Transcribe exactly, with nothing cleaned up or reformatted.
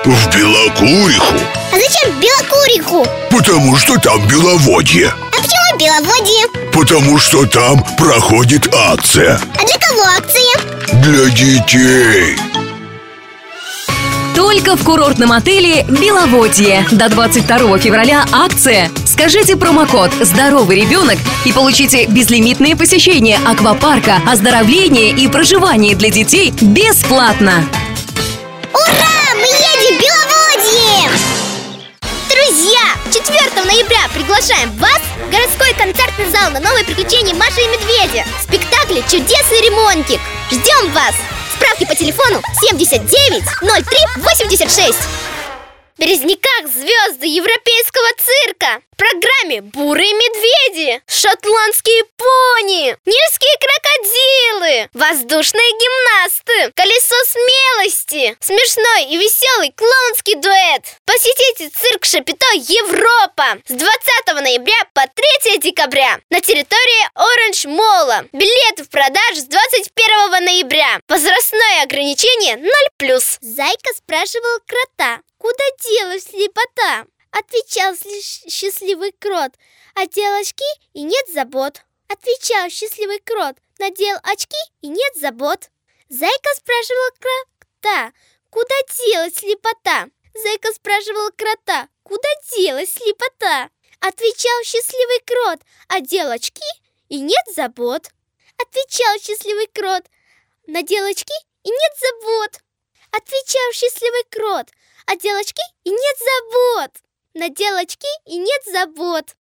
В Белокуриху. А зачем в Белокуриху? Потому что там беловодье. А почему Беловодье? Потому что там проходит акция. А для кого акция? Для детей. Только в курортном отеле «Беловодье». До двадцать второго февраля акция. Скажите промокод «Здоровый ребенок» и получите безлимитные посещения аквапарка, оздоровление и проживание для детей бесплатно. Ура! Мы едем в Беловодье! Друзья, четвёртого ноября приглашаем вас в городской концертный зал на новые приключения Маши и Медведя в спектакле «Чудесный ремонтик». Ждем вас! Справки по телефону семьдесят девять ноль три восемьдесят шесть. В Березниках звезды европейского цирка. В программе бурые медведи, шотландские пони, нильские крокодилы, воздушные гимнасты, колесо смелости, смешной и веселый клоунский дуэт. Посетите цирк Шапито Европа с двадцатого ноября по третьего декабря на территории Оранж Молла. Билеты в продаже с двадцать первого ноября. Возрастное ограничение ноль плюс. Зайка спрашивал крота: куда делась слепота? Отвечал счастливый крот: одел очки и нет забот. Отвечал счастливый крот: надел очки и нет забот. Зайка спрашивал крота: куда делась слепота? Зайка спрашивал крота: куда делась слепота? Отвечал счастливый крот: одел очки и нет забот. Отвечал счастливый крот: надел очки и нет забот. Отвечал счастливый крот: одел очки и нет забот. Надел очки и нет забот.